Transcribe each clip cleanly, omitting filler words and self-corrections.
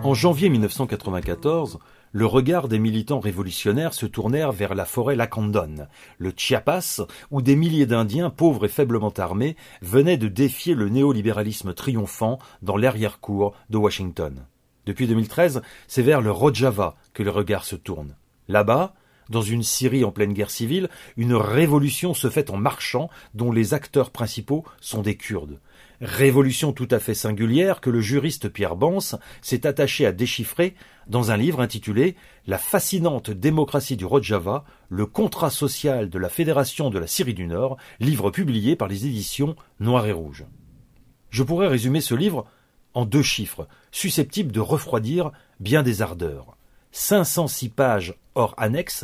En janvier 1994, le regard des militants révolutionnaires se tournèrent vers la forêt Lacandon, le Chiapas, où des milliers d'Indiens, pauvres et faiblement armés, venaient de défier le néolibéralisme triomphant dans l'arrière-cour de Washington. Depuis 2013, c'est vers le Rojava que le regard se tourne. Là-bas, dans une Syrie en pleine guerre civile, une révolution se fait en marchant dont les acteurs principaux sont des Kurdes. Révolution tout à fait singulière que le juriste Pierre Bans s'est attaché à déchiffrer dans un livre intitulé « La fascinante démocratie du Rojava, le contrat social de la Fédération de la Syrie du Nord », livre publié par les éditions Noir et Rouge. Je pourrais résumer ce livre en 2 chiffres, susceptibles de refroidir bien des ardeurs. 506 pages hors annexe,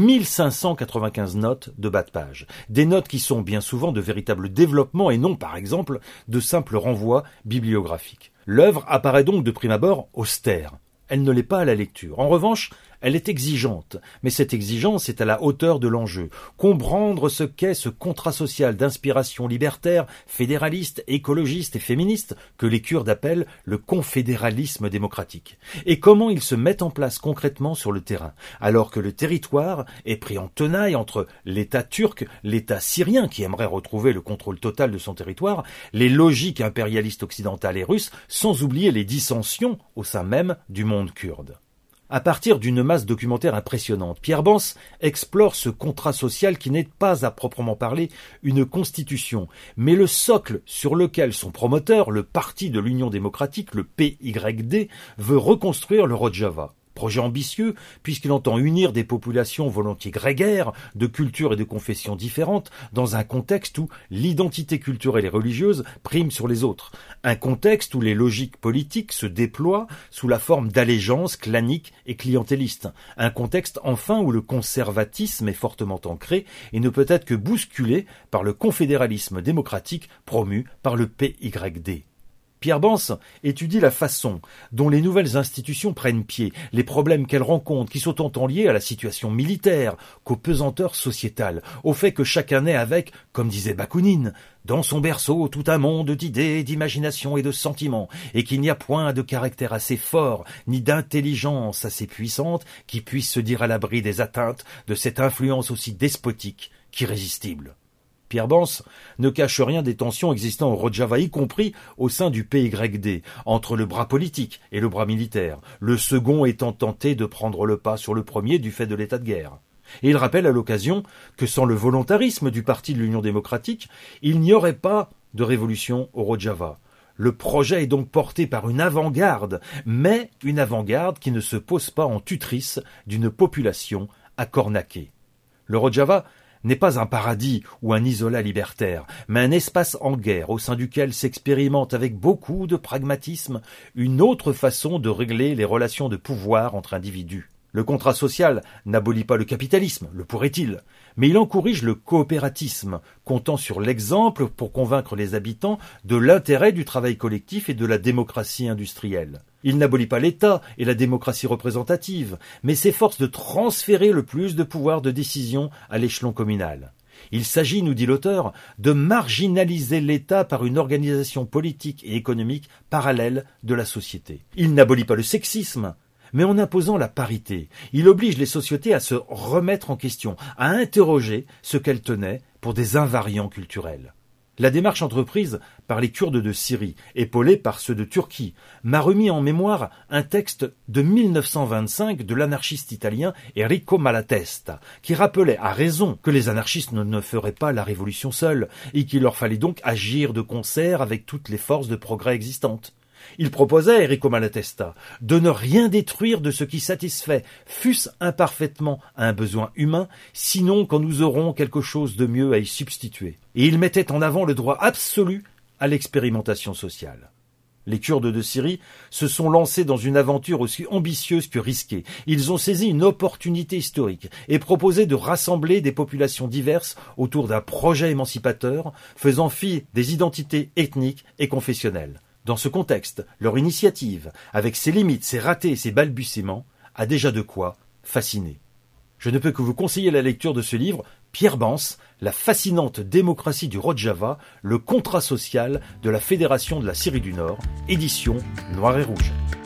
1595 notes de bas de page. Des notes qui sont bien souvent de véritables développements et non, par exemple, de simples renvois bibliographiques. L'œuvre apparaît donc de prime abord austère. Elle ne l'est pas à la lecture. En revanche, elle est exigeante, mais cette exigence est à la hauteur de l'enjeu. Comprendre ce qu'est ce contrat social d'inspiration libertaire, fédéraliste, écologiste et féministe que les Kurdes appellent le confédéralisme démocratique. Et comment il se met en place concrètement sur le terrain, alors que le territoire est pris en tenaille entre l'État turc, l'État syrien qui aimerait retrouver le contrôle total de son territoire, les logiques impérialistes occidentales et russes, sans oublier les dissensions au sein même du monde kurde. À partir d'une masse documentaire impressionnante, Pierre Bans explore ce contrat social qui n'est pas à proprement parler une constitution, mais le socle sur lequel son promoteur, le Parti de l'Union démocratique, le PYD, veut reconstruire le Rojava. Projet ambitieux, puisqu'il entend unir des populations volontiers grégaires, de cultures et de confessions différentes, dans un contexte où l'identité culturelle et religieuse prime sur les autres. Un contexte où les logiques politiques se déploient sous la forme d'allégeances claniques et clientélistes. Un contexte enfin où le conservatisme est fortement ancré et ne peut être que bousculé par le confédéralisme démocratique promu par le PYD. Pierre Bans étudie la façon dont les nouvelles institutions prennent pied, les problèmes qu'elles rencontrent, qui sont autant liés à la situation militaire qu'aux pesanteurs sociétales, au fait que chacun naît avec, comme disait Bakounine, dans son berceau tout un monde d'idées, d'imagination et de sentiments, et qu'il n'y a point de caractère assez fort, ni d'intelligence assez puissante qui puisse se dire à l'abri des atteintes de cette influence aussi despotique qu'irrésistible. Pierre Bans ne cache rien des tensions existant au Rojava, y compris au sein du PYD, entre le bras politique et le bras militaire, le second étant tenté de prendre le pas sur le premier du fait de l'état de guerre. Et il rappelle à l'occasion que sans le volontarisme du Parti de l'Union démocratique, il n'y aurait pas de révolution au Rojava. Le projet est donc porté par une avant-garde, mais une avant-garde qui ne se pose pas en tutrice d'une population accornaquée. Le Rojava n'est pas un paradis ou un isolat libertaire, mais un espace en guerre au sein duquel s'expérimente avec beaucoup de pragmatisme une autre façon de régler les relations de pouvoir entre individus. Le contrat social n'abolit pas le capitalisme, le pourrait-il, mais il encourage le coopératisme, comptant sur l'exemple pour convaincre les habitants de l'intérêt du travail collectif et de la démocratie industrielle. Il n'abolit pas l'État et la démocratie représentative, mais s'efforce de transférer le plus de pouvoir de décision à l'échelon communal. Il s'agit, nous dit l'auteur, de marginaliser l'État par une organisation politique et économique parallèle de la société. Il n'abolit pas le sexisme, mais en imposant la parité, il oblige les sociétés à se remettre en question, à interroger ce qu'elles tenaient pour des invariants culturels. La démarche entreprise par les Kurdes de Syrie, épaulée par ceux de Turquie, m'a remis en mémoire un texte de 1925 de l'anarchiste italien Enrico Malatesta, qui rappelait à raison que les anarchistes ne feraient pas la révolution seuls, et qu'il leur fallait donc agir de concert avec toutes les forces de progrès existantes. Il proposait, Enrico Malatesta, de ne rien détruire de ce qui satisfait, fût-ce imparfaitement, un besoin humain, sinon quand nous aurons quelque chose de mieux à y substituer. Et il mettait en avant le droit absolu à l'expérimentation sociale. Les Kurdes de Syrie se sont lancés dans une aventure aussi ambitieuse que risquée. Ils ont saisi une opportunité historique et proposé de rassembler des populations diverses autour d'un projet émancipateur faisant fi des identités ethniques et confessionnelles. Dans ce contexte, leur initiative, avec ses limites, ses ratés et ses balbutiements, a déjà de quoi fasciner. Je ne peux que vous conseiller la lecture de ce livre, Pierre Bans, La fascinante démocratie du Rojava, le contrat social de la Fédération de la Syrie du Nord, édition Noir et Rouge.